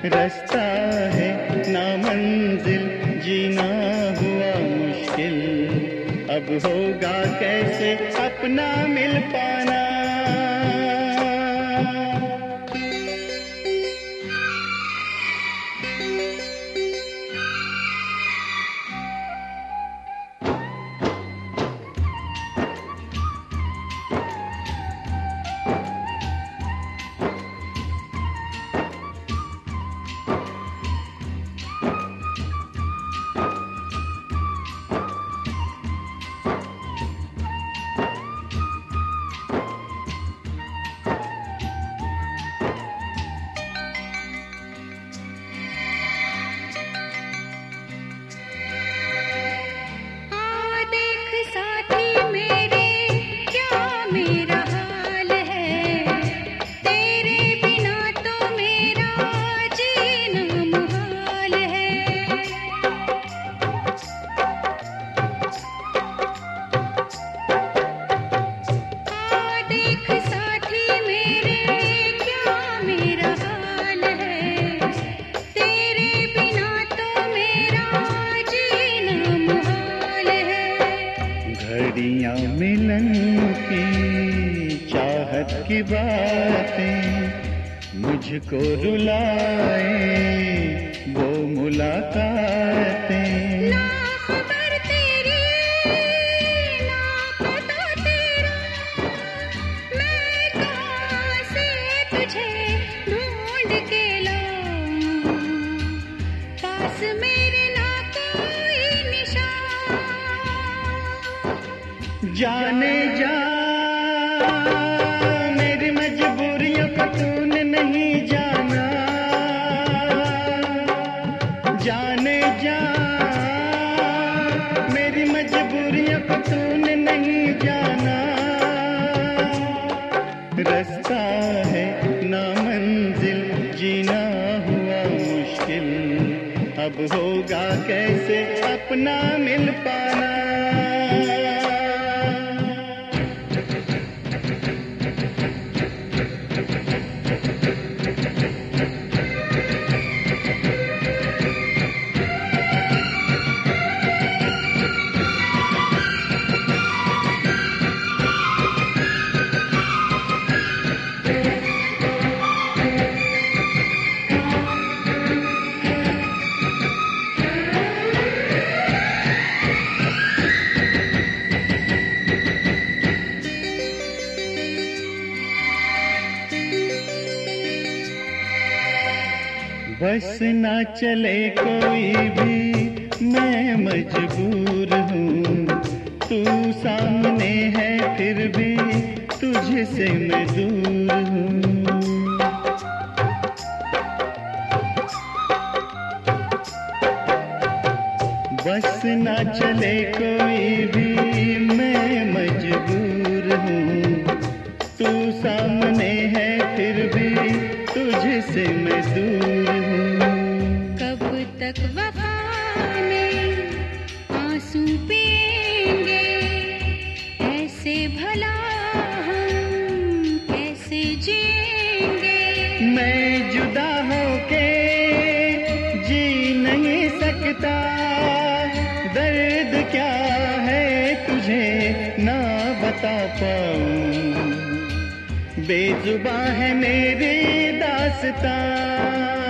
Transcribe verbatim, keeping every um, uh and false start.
रास्ता है ना मंजिल, जीना हुआ मुश्किल, अब होगा कैसे अपना मिल पाना। घड़ियां मिलन की चाहत की बातें मुझको रुलाए, वो मुलाकातें। ना खबर तेरी ना पता तेरा, मैं कहाँ से तुझे ढूंढ के लाऊं, पास मेरे ना कोई निशान। जाने जा मेरी मजबूरियों को तूने नहीं जाना, जाने जा मेरी मजबूरियों को तूने नहीं जाना। रास्ता है ना मंजिल, जीना हुआ मुश्किल, अब होगा कैसे अपना मिल पाना। बस ना चले कोई भी मैं मजबूर हूँ, तू सामने है फिर भी तुझसे मैं दूर हूँ। बस ना चले कोई भी मैं मजबूर हूँ, तू सामने है फिर भी तुझसे मैं दूर हूँ। कब तक वफा में आंसू पिएंगे, ऐसे भला हम कैसे जिएंगे। मैं जुदा होके जी नहीं सकता, दर्द क्या है तुझे ना बता पाऊं, बेजुबां है मेरी दास्तां।